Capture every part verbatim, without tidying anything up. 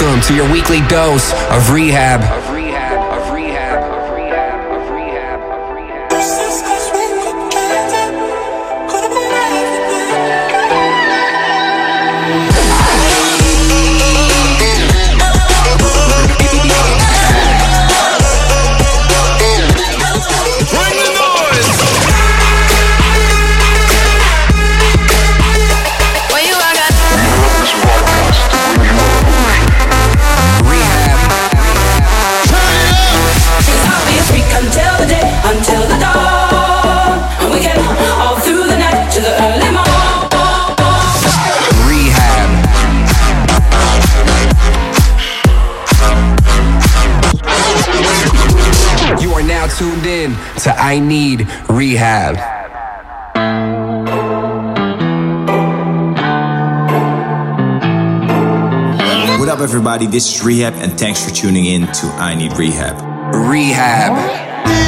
Welcome to your weekly dose of rehab. Tuned in to I Need Rehab. What up, everybody? This is Rehab, and thanks for tuning in to I Need Rehab. Rehab.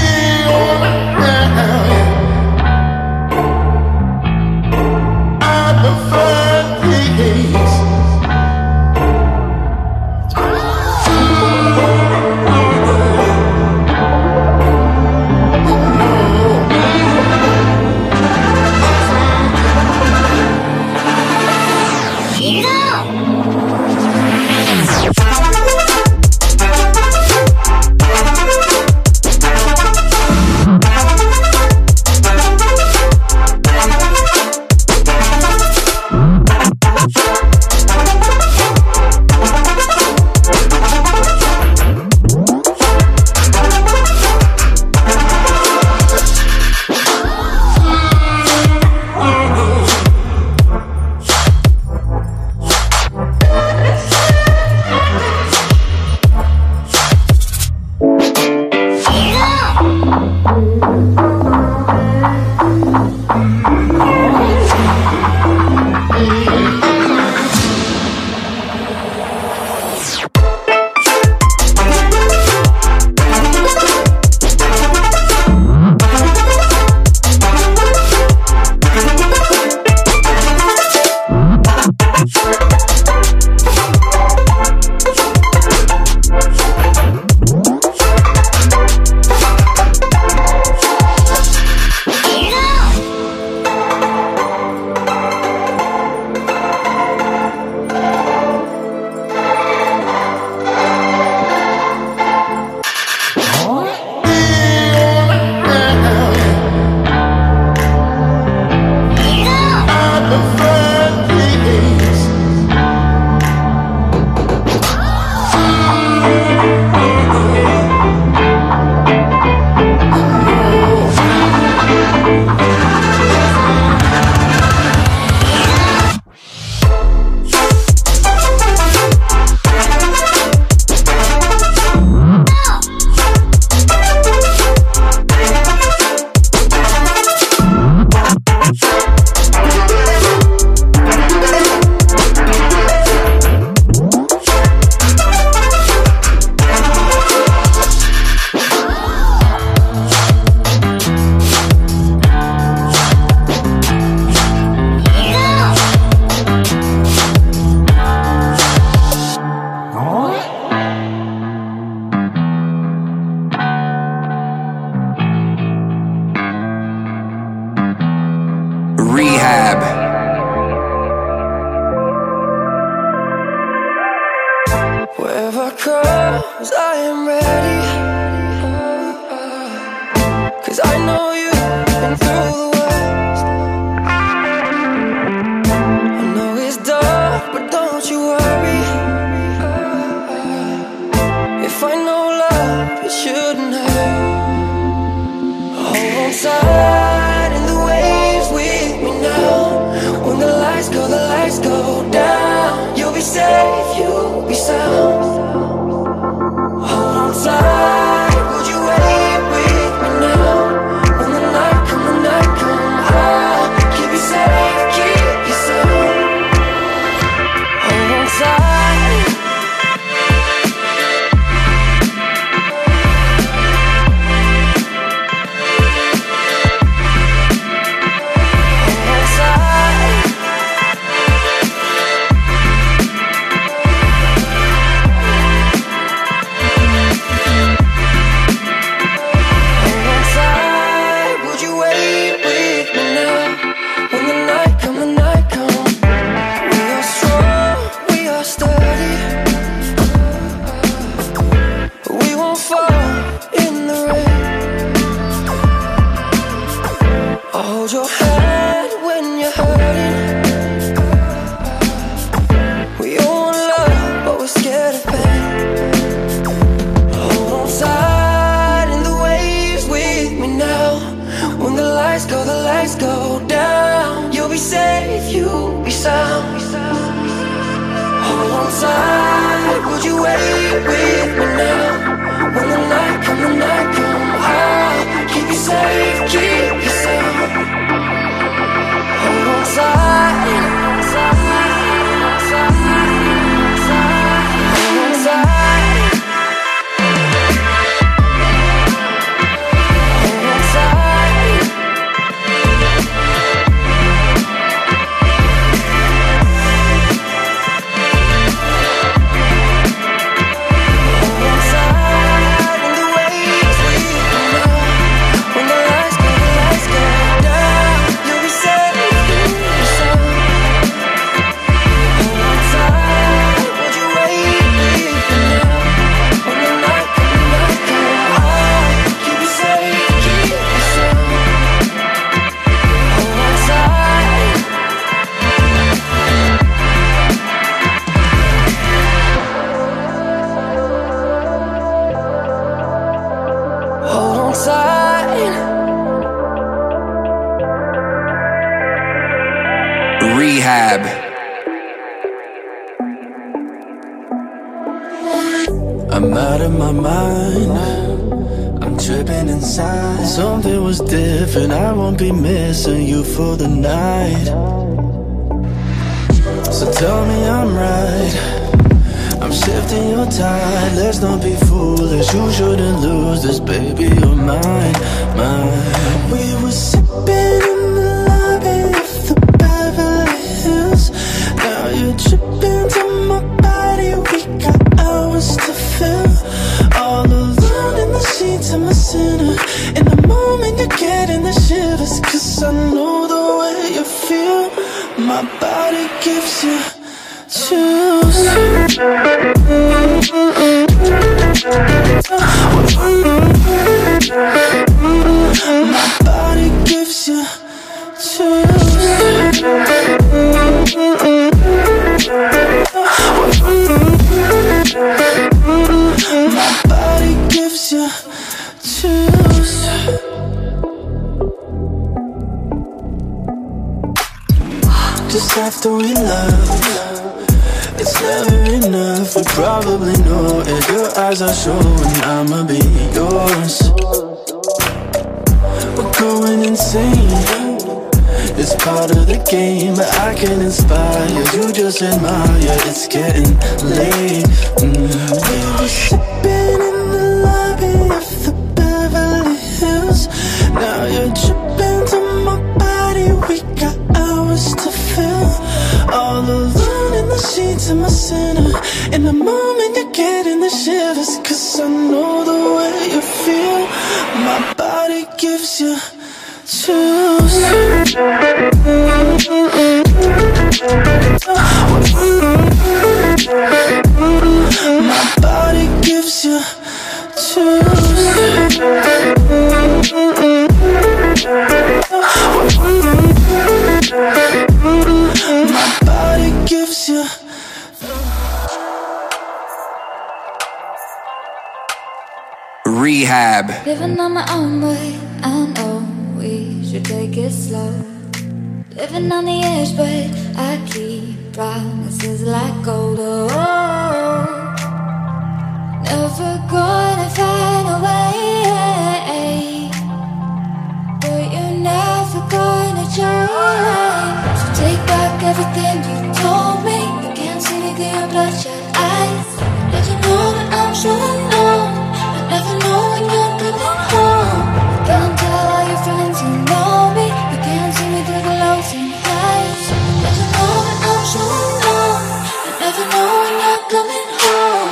Rehab. Wherever comes, I am ready. Cause I know you've been through the worst. I know it's dark, but don't you worry. If I know love, it shouldn't hurt. Hold on tight in the waves with me now. When the lights go, the lights go down. You'll be safe, you'll be sound. Hold on tight, would you wait with me now? When the body. We won't fall in the rain. I'll hold your hand when you're hurting. We all want love, but we're scared of pain. Hold on tight in the waves with me now. When the lights go, the lights go down. You'll be safe, you'll be sound. Hold on tight, would you wait with me now? When the night come, the night come, I'll keep you safe, keep you sound. Hold on tight, hold on tight, hold on tight. Rehab. I'm out of my mind, I'm tripping inside. Something was different, I won't be missing you for the night. So tell me I'm right, I'm shifting your tide. Let's not be foolish, you shouldn't lose this, baby, you're mine, mine. We were sipping in the lobby of the Beverly Hills. Now you're tripping to my body, we got hours to fill. All alone in the sheets, I'm a sinner. In the moment you're getting the shivers, cause I know the way you feel. My body gives you chills. My body gives you chills. My body gives you chills. Just after we love, it's never enough, we probably know it. Your eyes are showing I'ma be yours. We're going insane, it's part of the game, but I can inspire you, just admire, it's getting late. mm. We were sipping in the lobby of the Beverly Hills. Now you're tripping to my body, we got hours to fill. All alone in the sheets, I'm a sinner. In the moment you're getting the shivers, cause I know the way you feel. My body gives you chills. My body gives you chills. My body gives you. Rehab. Living on my own way, I know we should take it slow. Living on the edge, but I keep promises like gold. Oh, never gonna find a way, but you're never gonna change. So take back everything you told me. You can't see me through your bloodshot eyes. Did you know that I'm showing up? I never know when you're coming home. Can't tell all your friends you know me. You can't see me through the lows and highs. Did you know that I'm showing up? I never know when you're coming home.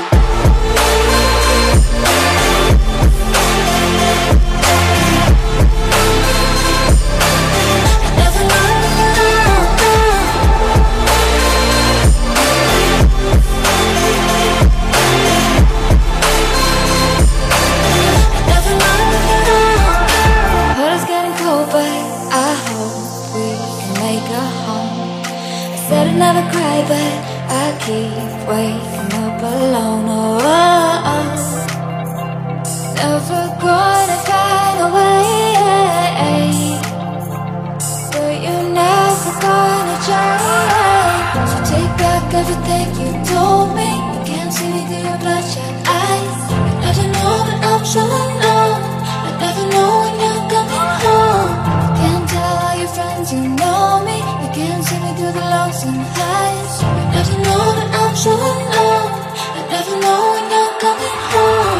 I never know. alone. Oh, oh, oh. Never gonna find a way, but you're never gonna change. So take back everything you told me. You can't see me through your bloodshot eyes. You never know that I'm so alone. I never know when you're coming home. You can't tell all your friends you know me. You can't see me through the lows and highs. You never know that I'm so alone. I never know when you're coming home.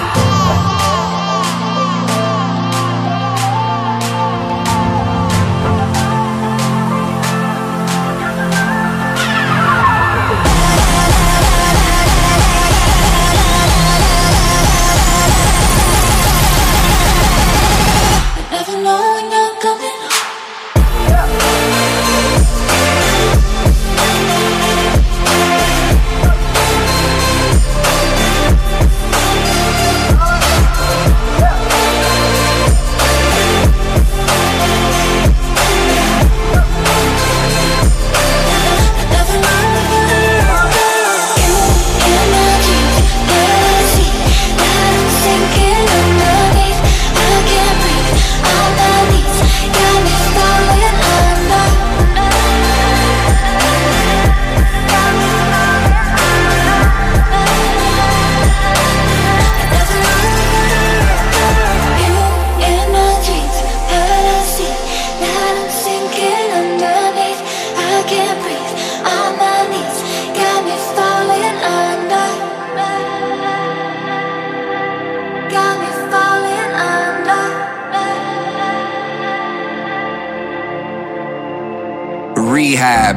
Rehab.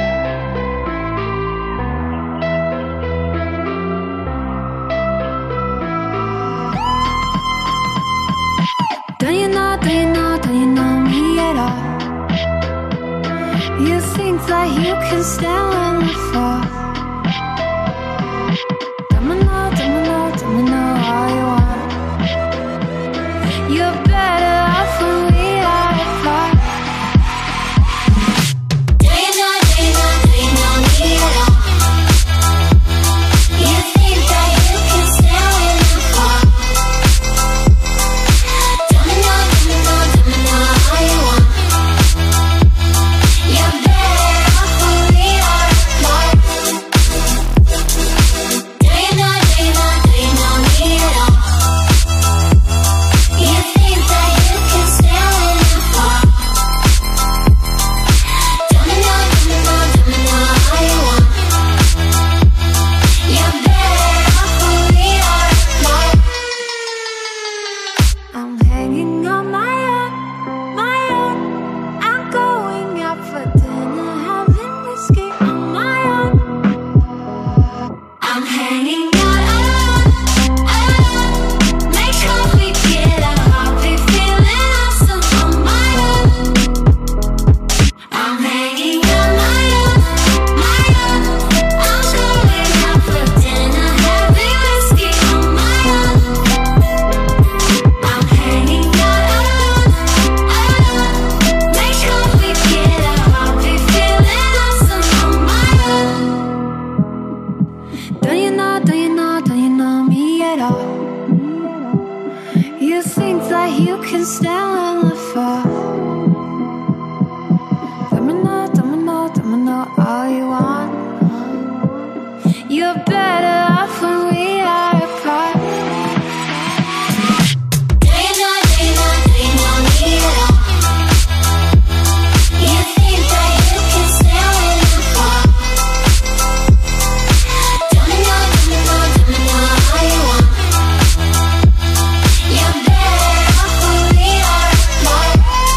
Don't you know, don't you know, don't you know me at all? You think that you can stand when I fall. Don't me know, don't me know, don't me know all you want. You're better off when we are apart. You're better off when we are apart.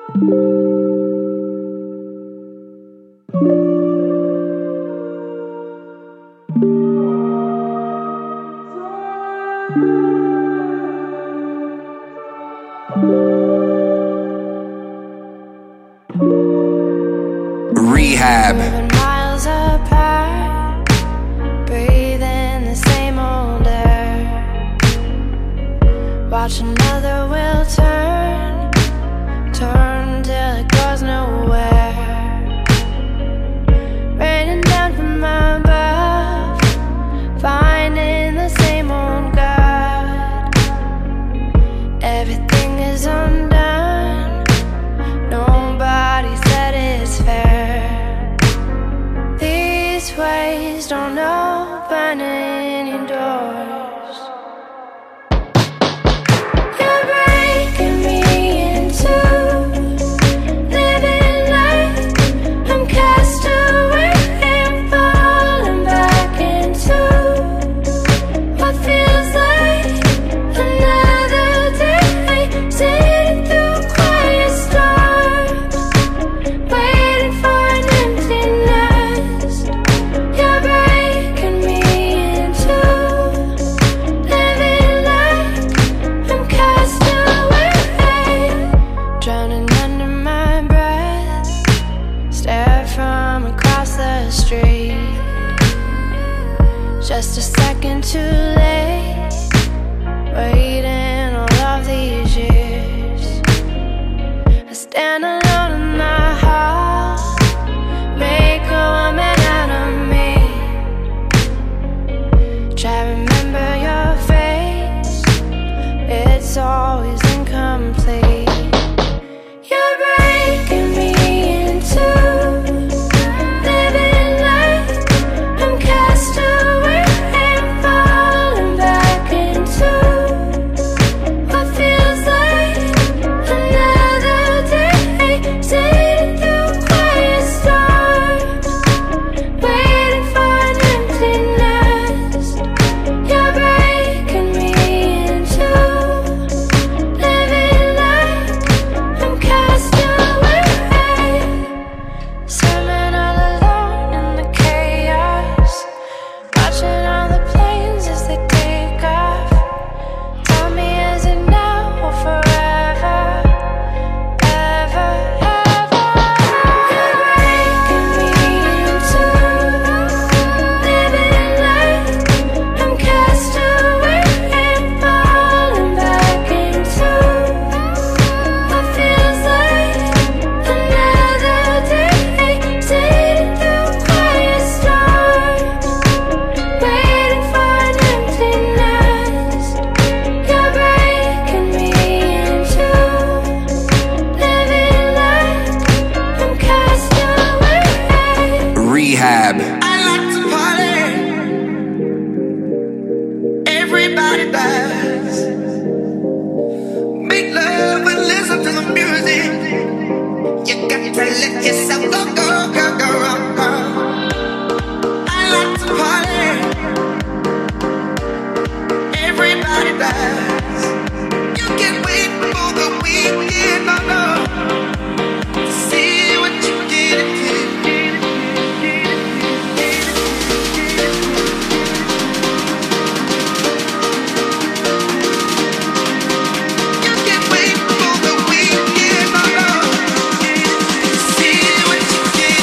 Rehab. Miles apart, breathing the same old air. Watch another wheel turn, turn till it goes nowhere. Raining down from above, finding the same old God. Everything is undone, nobody said it's fair. These ways don't open any doors. You're breaking me in two, living like I'm cast away and falling back into what feels like another day, sitting through quiet storms, waiting for an empty nest. You're breaking me in two, living like I'm cast away, drowning under my breath, stare from across the street. Just a second too late, waiting all of these years. I stand alone in the hall, make a woman out of me. Try remember your face, it's always incomplete. You're breaking me in two, living like I'm cast away and falling back into what feels like another day, sitting through quiet storms, waiting for an empty nest. You're breaking me in two, living like I'm cast away, swimming all alone in the chaos, watching all the planes as they take off. Tell me, is it now or forever? Ever, ever? You're breaking me in two, living like I'm cast away and falling back into what feels like another day, sitting through quiet storms, waiting for an empty nest. You're breaking me in two, living like I'm cast away. Rehab. I like to party. Everybody does. Make love and listen to the music. You got to let yourself go, go, go, go, go. I like to party. Everybody does. You can't wait for the weekend, no, no. See what you get into. You can't wait for the weekend, no, no. See what you get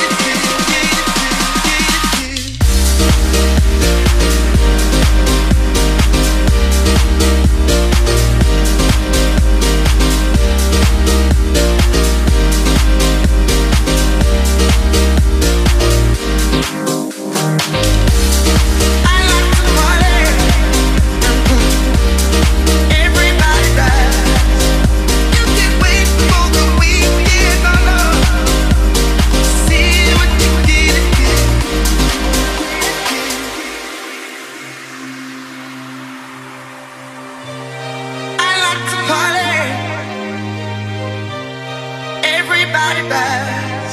everybody does.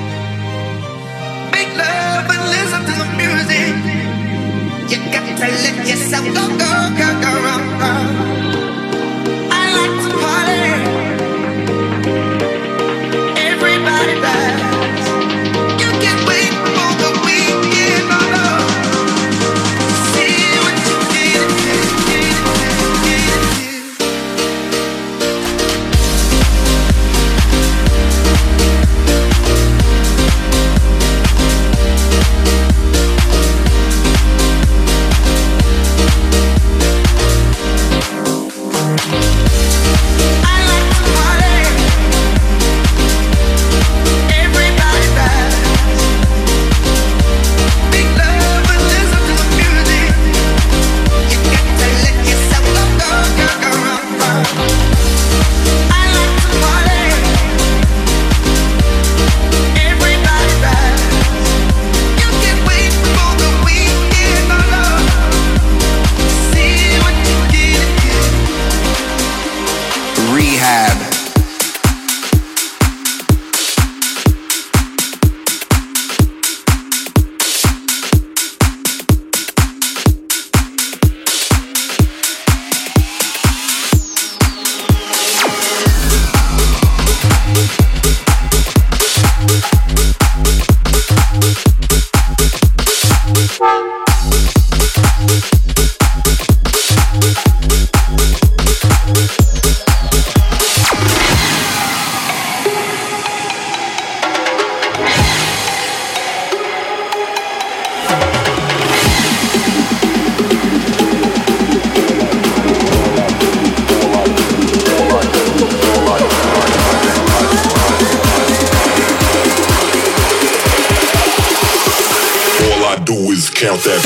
Make love and listen to the music. You got to let yourself go, go, go, go, go, go. I like to party. do is count that.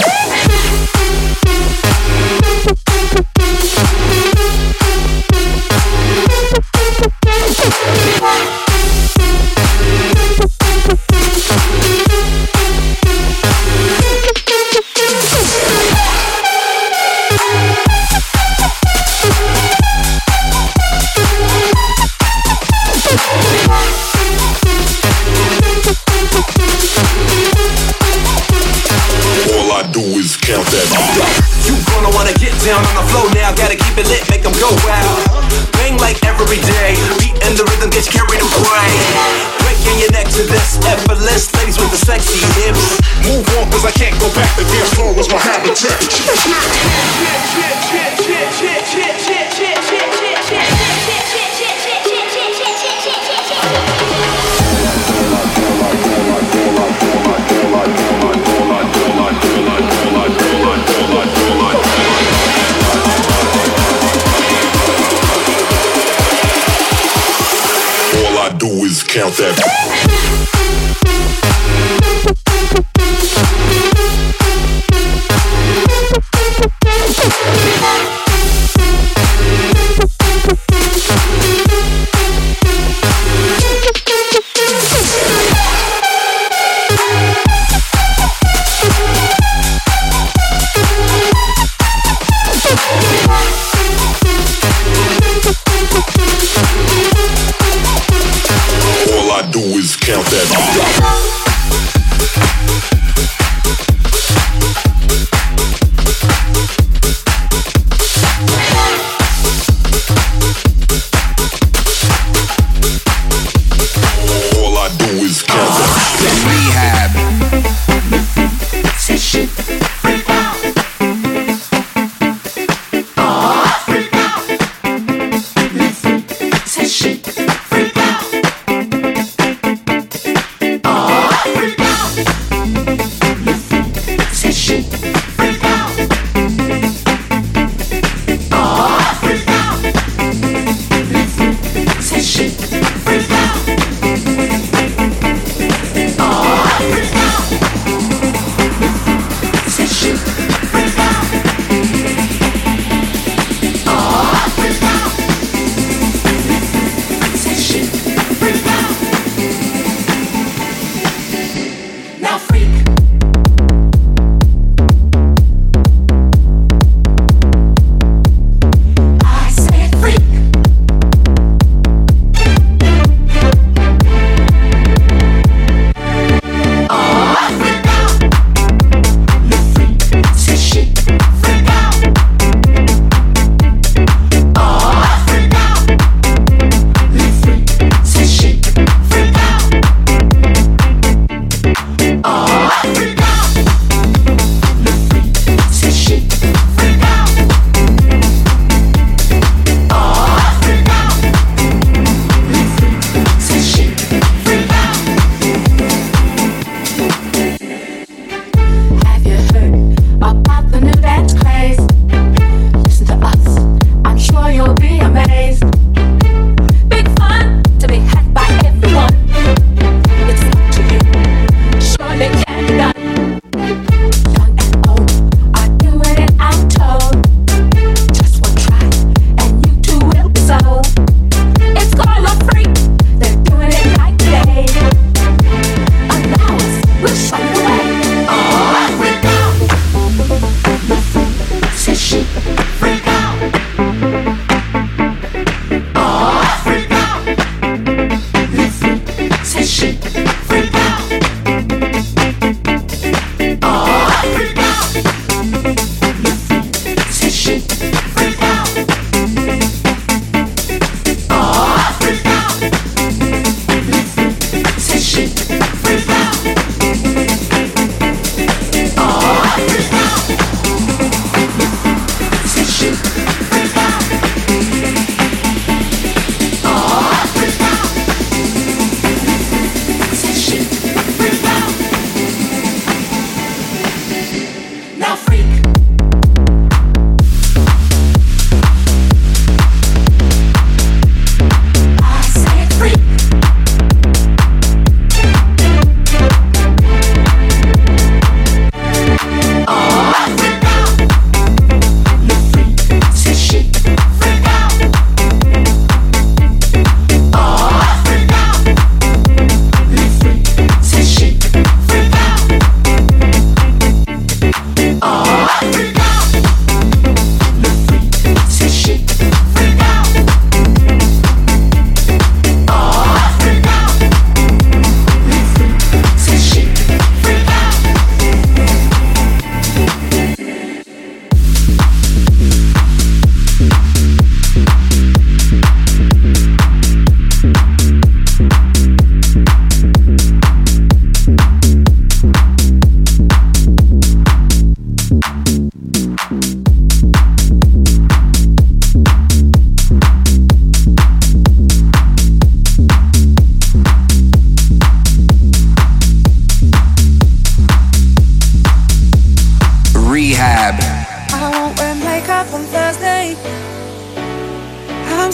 All I do is count that. You gonna wanna get down on the floor now. Gotta keep it lit, make them go wild. Bang like every day. Beat and the rhythm gets carried away. Breaking your neck to this effortless. Ladies with the sexy hips. Move on, cause I can't go back. The dance floor was my habitat. All I do is count that. All I do is count that. All I do is count that. Rehab. Session. Freak out. Oh, freak out. Listen. Session. Freak out. Oh.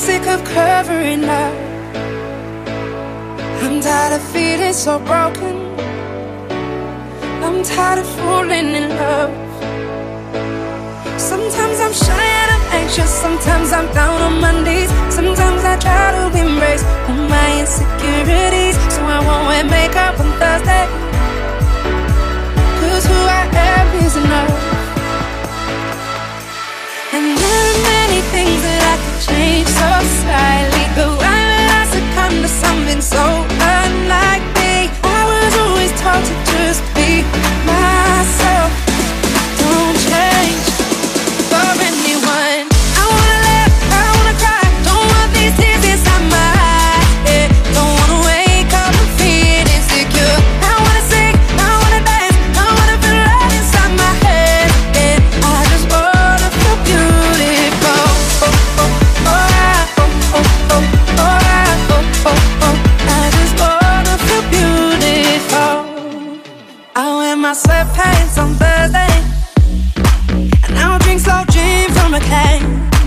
sick of covering up. I'm tired of feeling so broken. I'm tired of falling in love. Sometimes I'm shy and I'm anxious. Sometimes I'm down on my knees. Sometimes I try to embrace all my insecurities, so I won't wear makeup on Thursday. Cause who I am is enough. And there are many things that I could change so slightly, but why would I succumb to something so unlike me? I was always taught to just be myself. Don't change for anyone. I wanna laugh, I wanna cry. Don't want these tears inside my eyes, yeah. Don't wanna wake up and feel insecure. I wanna sing, I wanna dance, I wanna feel love inside my head, yeah. I just wanna feel beautiful. Oh, oh, oh, oh, oh, oh, oh, oh, oh, oh. I just wanna feel beautiful. I wear my sweatpants on Thursday, and I'll drink slow gin from a can.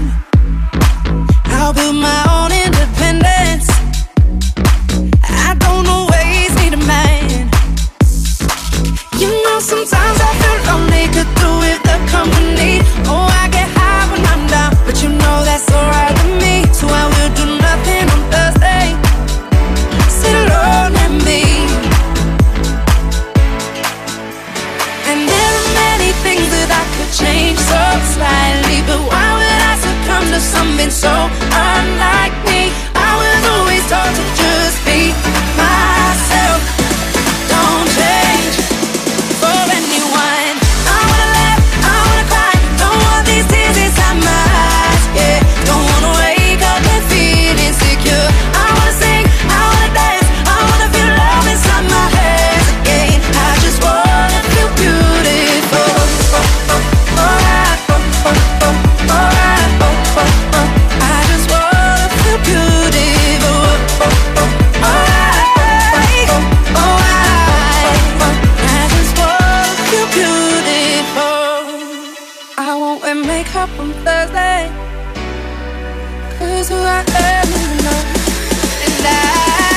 I'll build my own independence. I don't always need a man. You know, sometimes I feel lonely, could do with the company. Oh, I get high when I'm down, but you know that's alright with me. So I will do nothing on Thursday. Sit alone and be. And there are many things that I could change so slightly, but why would I succumb to something so unlike me? I was always taught to just be myself. Don't change for anyone. I wanna laugh, I wanna cry. Don't want these tears inside my eyes, yeah. Don't wanna wake up and feel insecure. I wanna sing, I wanna dance, I wanna feel love inside my head again. I just wanna feel beautiful. Oh, oh, oh, oh, oh, oh, oh, oh, oh, oh, oh. I just wanna feel beautiful. Oh, oh, oh, oh, oh, oh, oh, oh. I just wanna feel beautiful. I won't wear makeup on Thursday, cause who I am is enough. And I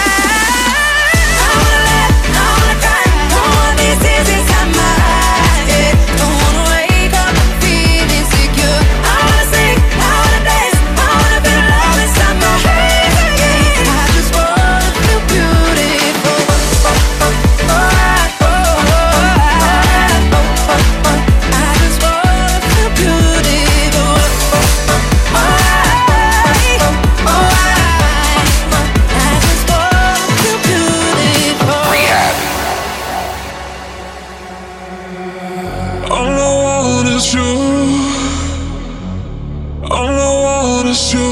I wanna laugh, I wanna cry. Don't want these tears inside my eyes, yeah. Don't wanna wake up and feel insecure. I wanna sing, I wanna dance, I wanna feel love inside my head, yeah. I just wanna feel beautiful. Oh, oh, oh, oh, oh, oh, oh, oh, oh. I just wanna feel beautiful. Oh, oh, oh, oh, oh, oh, oh. I just wanna feel beautiful. Rehab. All I want is you. All I want is you.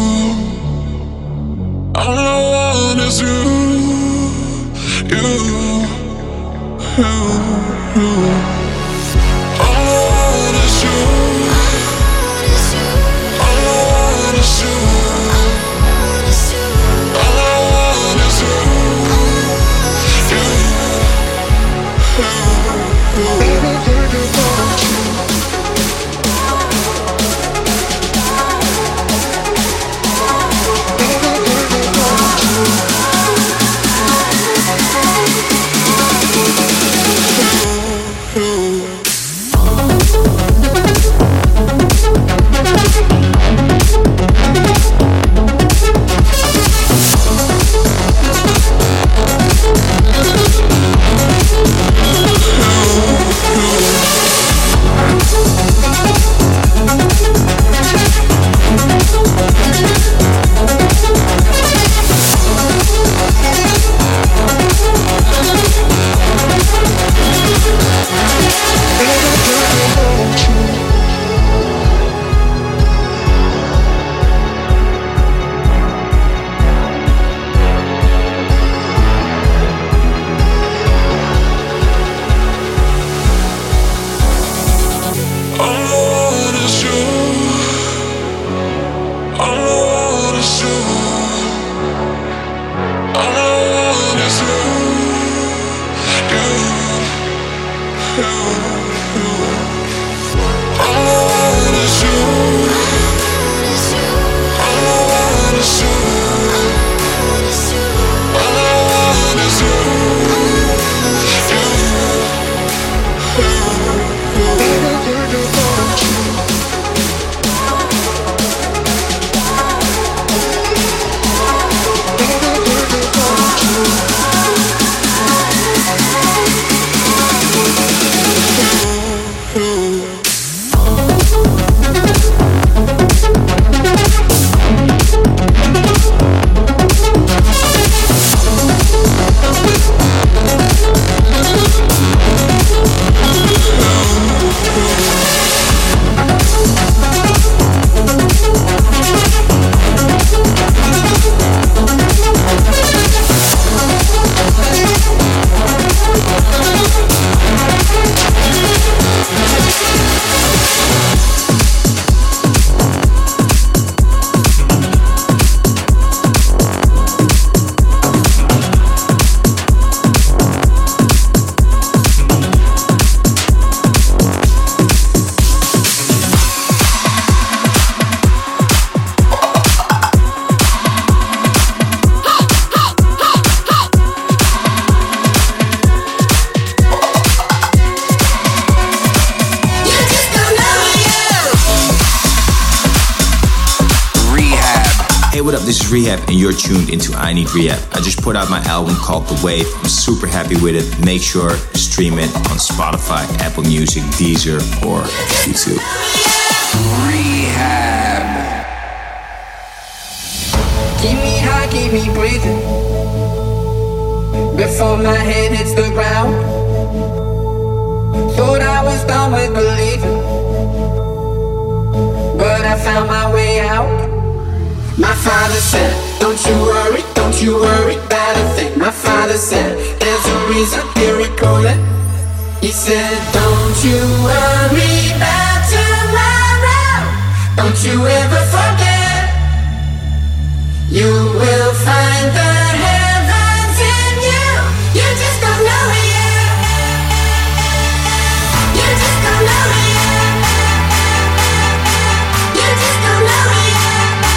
All I want is you. You. You. You. All I want is you. All I want is you. All I want is you. You. Thank This is Rehab and you're tuned into I Need Rehab. I just put out my album called The Wave. I'm super happy with it. Make sure to stream it on Spotify, Apple Music, Deezer, or YouTube. Rehab. Keep me high, keep me breathing before my head hits the ground. Thought I was done with believing, but I found my way out. My father said, don't you worry, don't you worry about a thing. My father said, there's a reason, here it goes. He said, don't you worry about tomorrow. Don't you ever forget. You will find the heavens in you. You just don't know it yet. You just don't know it yet. You just don't know it yet.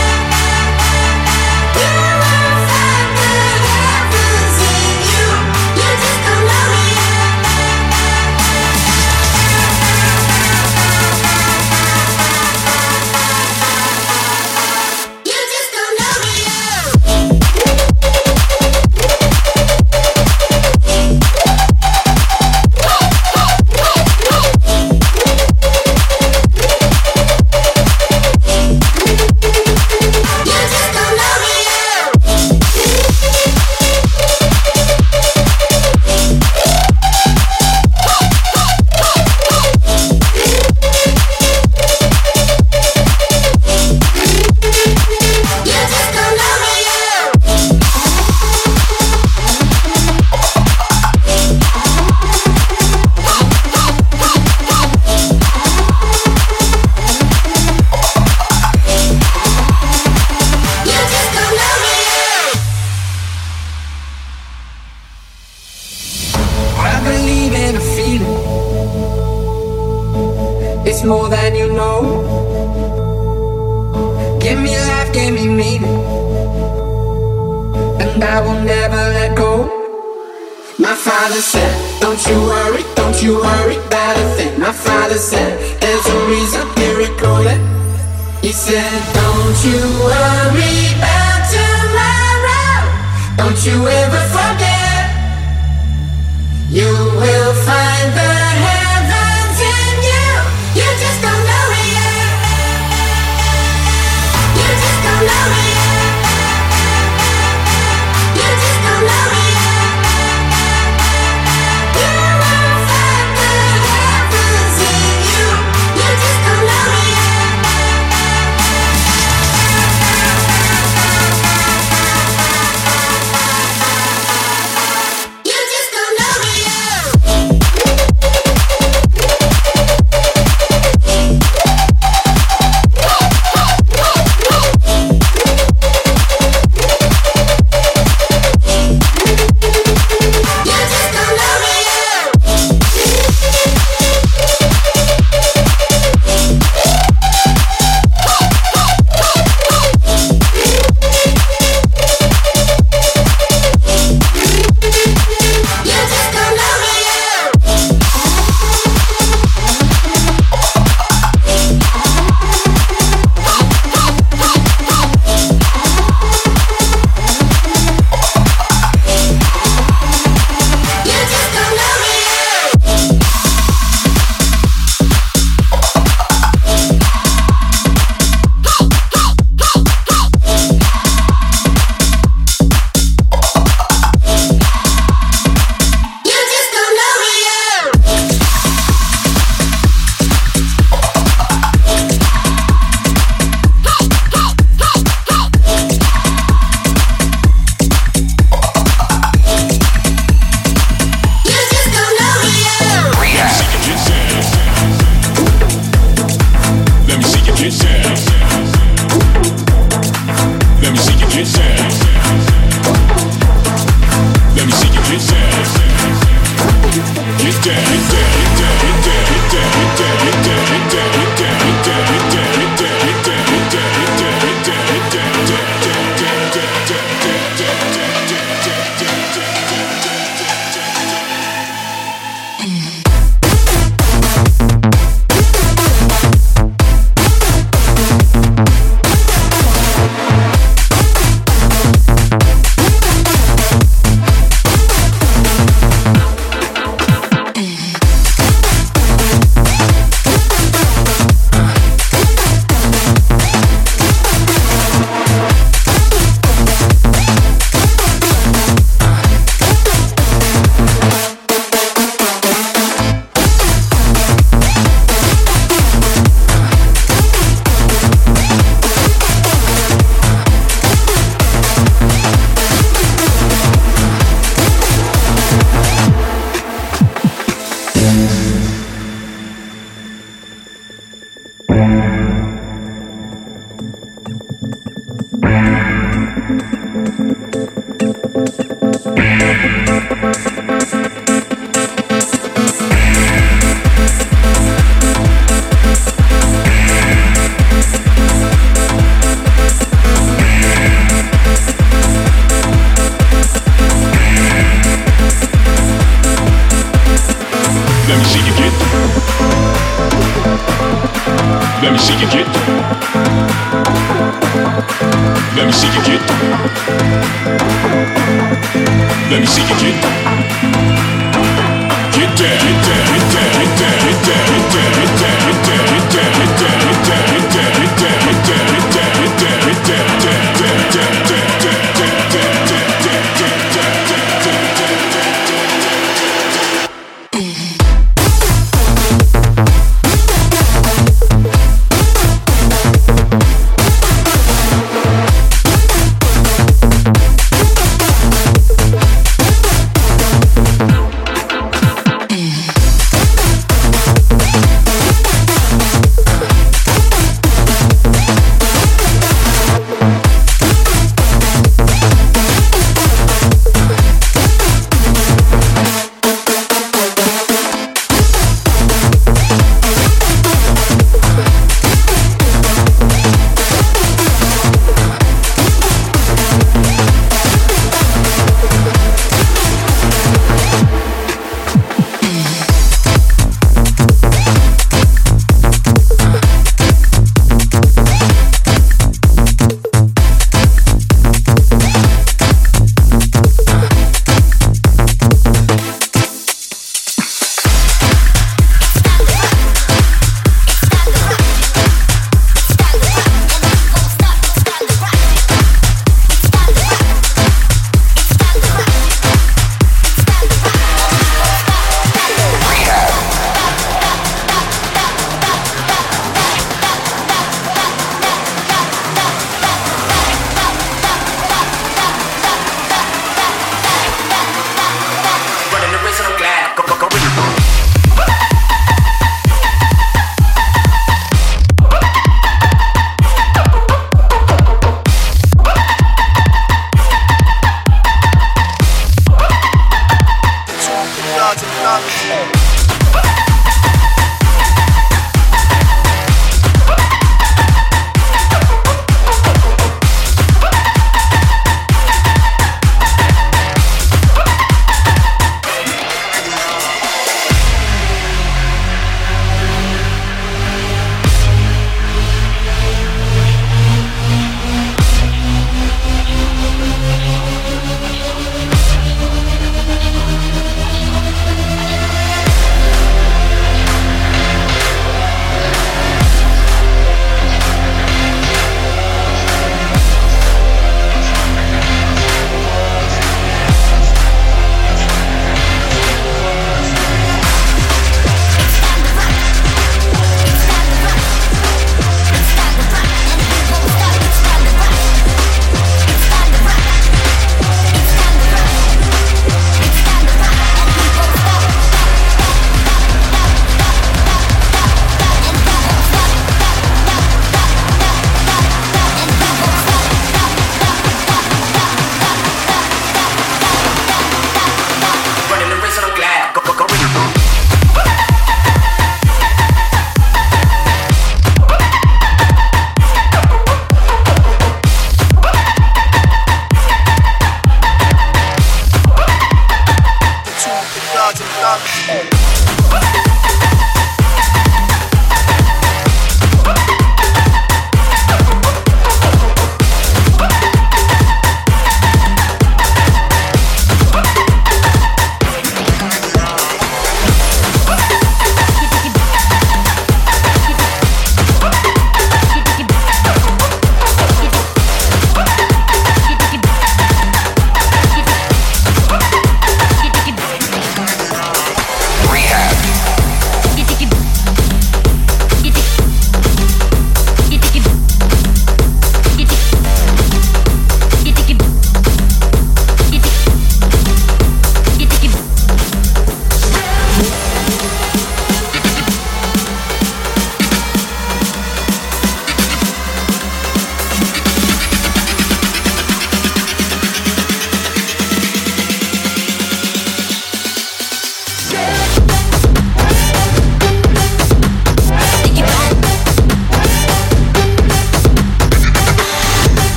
It's more than you know. Give me life, give me meaning, and I will never let go. My father said, don't you worry, don't you worry about a thing. My father said, there's a reason, here it goes. He said, don't you worry about tomorrow. Don't you ever forget. You will find the heavens in you. You just don't know it yet. You just don't know it yet. You just don't know it yet. You will find the heavens in you. You just don't know it yet. You just don't know it yet. Let me see you get. Let me see you get. Let me see you get. Let me see you get. Get down, get down, get down, get down, get down, get down, get down, get down, get down, get down, get down, get down, get down, get down, get down, get down, get down, down, down, down, down, down, down, down,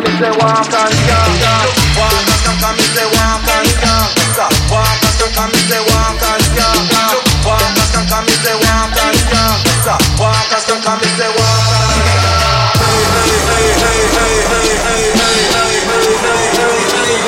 me say walk and skank. Walk and skank, me say walk and skank. Walk and skank, me say walk and skank. Walk and skank, me say walk and skank. Walk and skank, me say walk and skank. Hey hey hey hey hey hey hey hey hey hey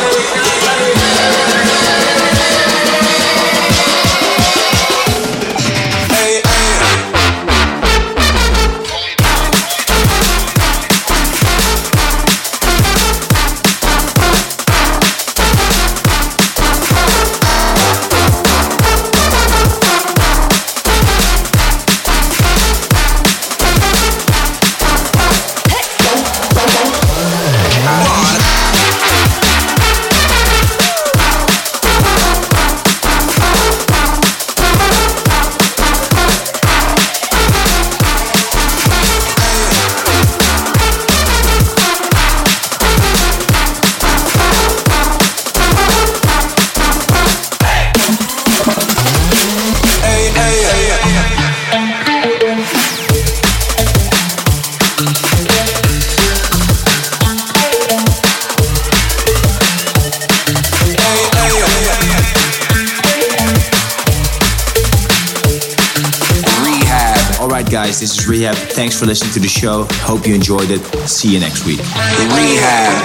Guys, this is Rehab. Thanks for listening to the show. Hope you enjoyed it. See you next week. Rehab.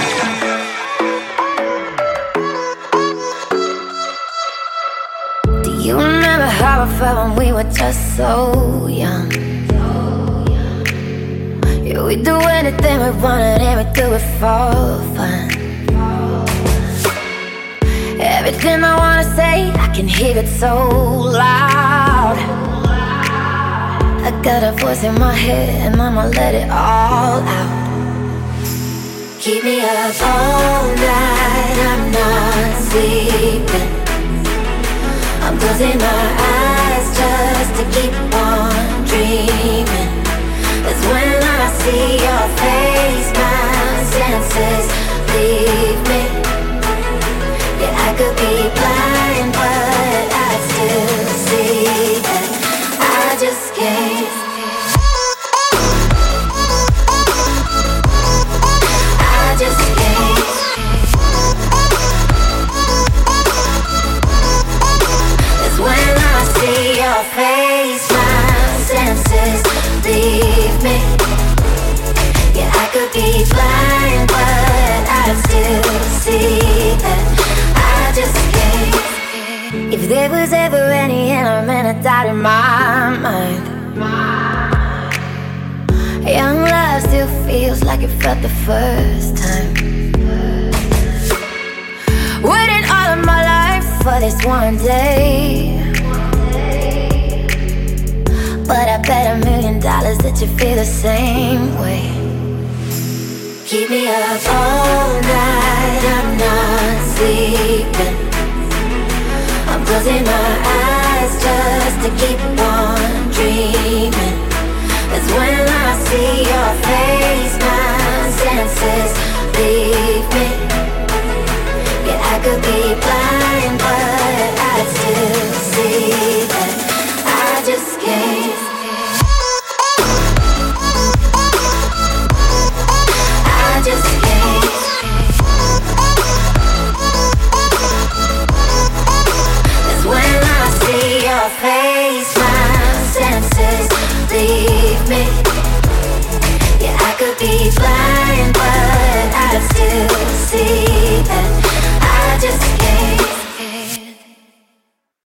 Do you remember how I felt when we were just so young? Yeah, we do anything we wanted and we do it for fun. Everything I wanna say, I can hear it so loud. I got a voice in my head and I'ma let it all out. Keep me up all night, I'm not sleeping. I'm closing my eyes just to keep on dreaming. That's when I see your face, my senses leave me. Yeah, I could be blind, but I still see that I just can't. I just can't. It's when I see your face, my senses leave me. Yeah, I could be blind, but I still see that I just can't. If there was ever any element of doubt in my mind, young love still feels like it felt the first time. Waiting all of my life for this one day, but I bet a million dollars that you feel the same way. Keep me up all night, I'm not sleeping. I'm closing my eyes just to keep on dreaming. That's when I see your face, my senses leave me. Yeah, I could be blind,